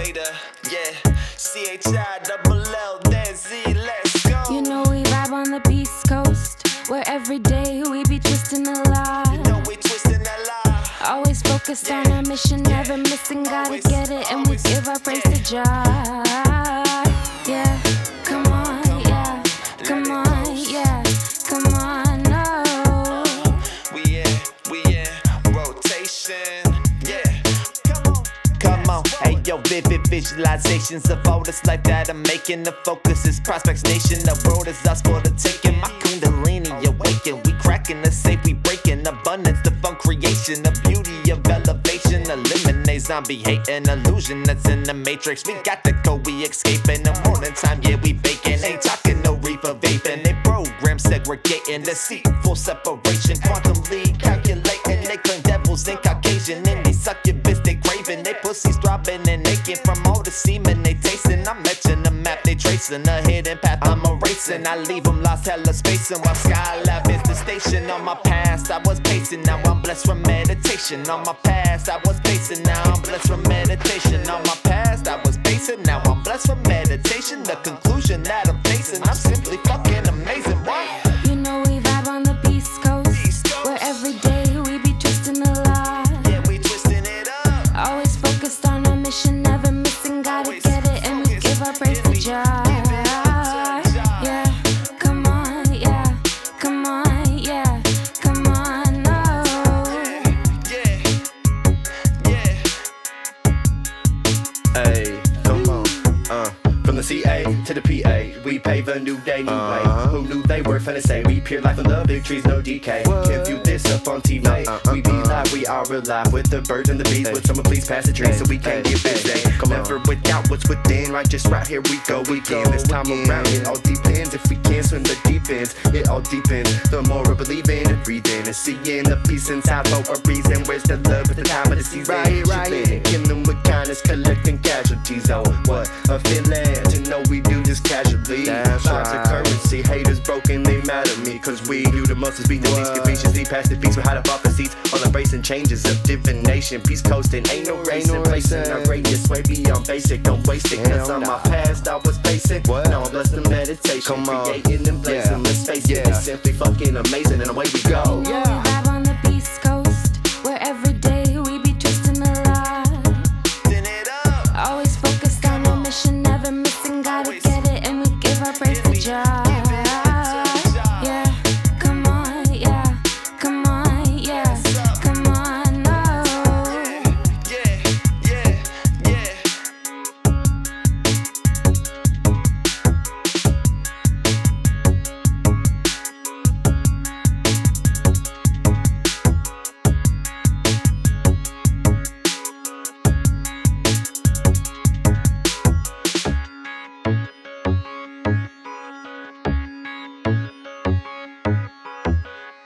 later, yeah. CHI-double-L, then Z, let's go. You know we vibe on the East Coast, where every day we be twisting the law. You know we twisting that lie. Always focused on our mission, never missing, gotta get it, and we give our praise to Jah. Yeah, come on, yeah, come on, yeah, come on, no. We in rotation, yeah. Come on, hey yo, vivid visualizations of all this life that I'm making. The focus is Prospects Nation, the world is us for the taking. My kundalini awaken, we cracking the safe, we breaking abundance, the fun creation, the beauty of elevation. Eliminate zombie hate and illusion that's in the matrix. We got to go, we escaping. The morning time, yeah, we baking. Ain't talking no reefer vaping. They program segregating, deceitful separation. Quantum league calculating, they claim devils in Caucasian. And they succubus, they craving. They pussies throbbing and aching from all the semen they tasting. I'm etching the map, they tracing the hidden path I'm erasing. I leave them lost, hella spacing while Skylab is the station. On my past, I was pacing, now I'm blessed from meditation. On my past, I was pacing, now I'm blessed from meditation. On my past, I was pacing, now I'm blessed from meditation. The conclusion that I'm facing, I'm simply fucking amazing. What? You know we vibe on the East Coast, where every day we be twisting the law. Yeah, we twisting it up. Always focused on our mission, never missing, gotta get it, and we give our praise to Jah. Yeah, come on, yeah, come on, yeah, come on, no. Yeah. Hey, come on, from the CA to the PA, we pave a new day, new way. Who knew they were finna say we pure life and love, victories, no decay. Can't view this up on TV. We be live, we are alive with the birds and the bees. Would someone please pass the tree so we can get busy? Never without what's within, right? Just right here we go again. This time around, it all depends if we can swim the deep ends. It all depends. The more I believe in and breathing and seeing the peace inside for a reason. Where's the love at the time of the season? Right here, killing with kindness, collecting casualties. Oh, what a feeling to know we do this casually. That's right. Of currency, haters broken, they mad at me. Cause we do the most is beat the least, conveniently past the beats, we hide up off the seats. All embracing changes of divination. Peace coasting, ain't no racing, racing. Our radius way beyond basic, don't waste it. Cause on my past I was basic. Now I'm blessed in meditation, creating and blazing the space. It's simply fucking amazing, and away we go. Yeah.